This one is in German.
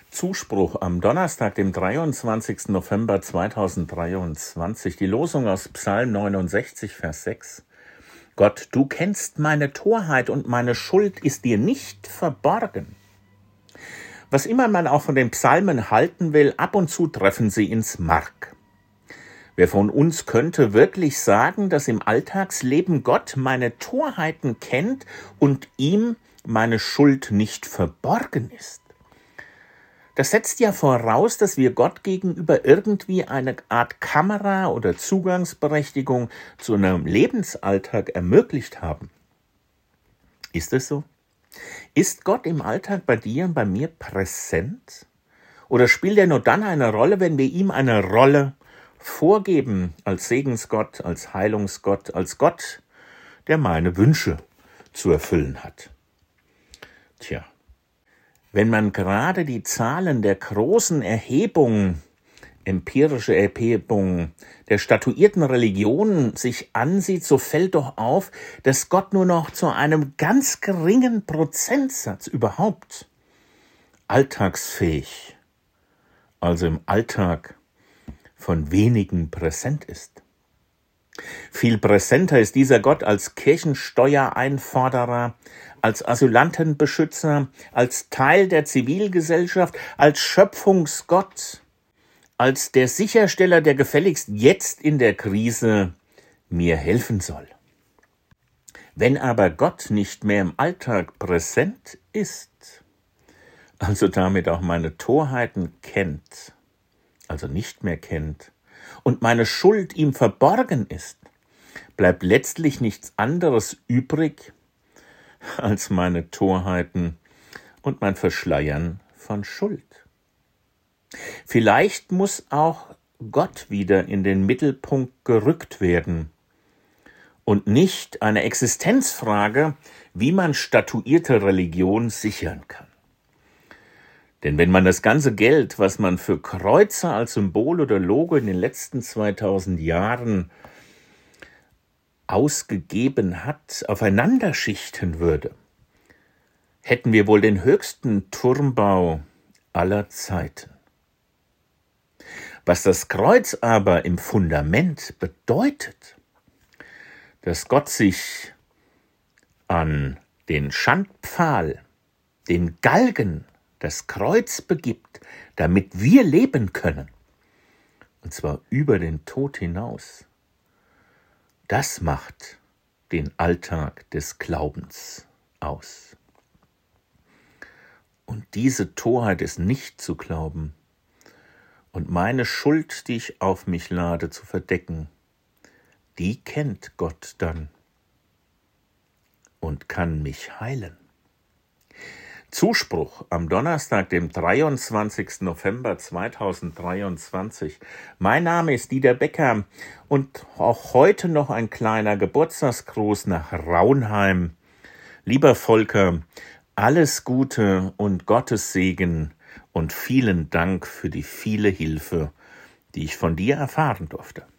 Zuspruch am Donnerstag, dem 23. November 2023, die Losung aus Psalm 69, Vers 6. Gott, du kennst meine Torheit und meine Schuld ist dir nicht verborgen. Was immer man auch von den Psalmen halten will, ab und zu treffen sie ins Mark. Wer von uns könnte wirklich sagen, dass im Alltagsleben Gott meine Torheiten kennt und ihm meine Schuld nicht verborgen ist? Das setzt ja voraus, dass wir Gott gegenüber irgendwie eine Art Kamera oder Zugangsberechtigung zu einem Lebensalltag ermöglicht haben. Ist es so? Ist Gott im Alltag bei dir und bei mir präsent? Oder spielt er nur dann eine Rolle, wenn wir ihm eine Rolle vorgeben, als Segensgott, als Heilungsgott, als Gott, der meine Wünsche zu erfüllen hat? Tja. Wenn man gerade die Zahlen der großen Erhebungen, empirische Erhebungen der statuierten Religionen sich ansieht, so fällt doch auf, dass Gott nur noch zu einem ganz geringen Prozentsatz überhaupt alltagsfähig, also im Alltag von wenigen präsent ist. Viel präsenter ist dieser Gott als Kirchensteuereinforderer, als Asylantenbeschützer, als Teil der Zivilgesellschaft, als Schöpfungsgott, als der Sichersteller, der gefälligst jetzt in der Krise mir helfen soll. Wenn aber Gott nicht mehr im Alltag präsent ist, also damit auch meine Torheiten kennt, also nicht mehr kennt, und meine Schuld ihm verborgen ist, bleibt letztlich nichts anderes übrig als meine Torheiten und mein Verschleiern von Schuld. Vielleicht muss auch Gott wieder in den Mittelpunkt gerückt werden und nicht eine Existenzfrage, wie man statuierte Religion sichern kann. Denn wenn man das ganze Geld, was man für Kreuze als Symbol oder Logo in den letzten 2000 Jahren ausgegeben hat, aufeinander schichten würde, hätten wir wohl den höchsten Turmbau aller Zeiten. Was das Kreuz aber im Fundament bedeutet, dass Gott sich an den Schandpfahl, den Galgen, das Kreuz begibt, damit wir leben können, und zwar über den Tod hinaus, das macht den Alltag des Glaubens aus. Und diese Torheit ist nicht zu glauben und meine Schuld, die ich auf mich lade, zu verdecken, die kennt Gott dann und kann mich heilen. Zuspruch am Donnerstag, dem 23. November 2023. Mein Name ist Dieter Becker und auch heute noch ein kleiner Geburtstagsgruß nach Raunheim. Lieber Volker, alles Gute und Gottes Segen und vielen Dank für die viele Hilfe, die ich von dir erfahren durfte.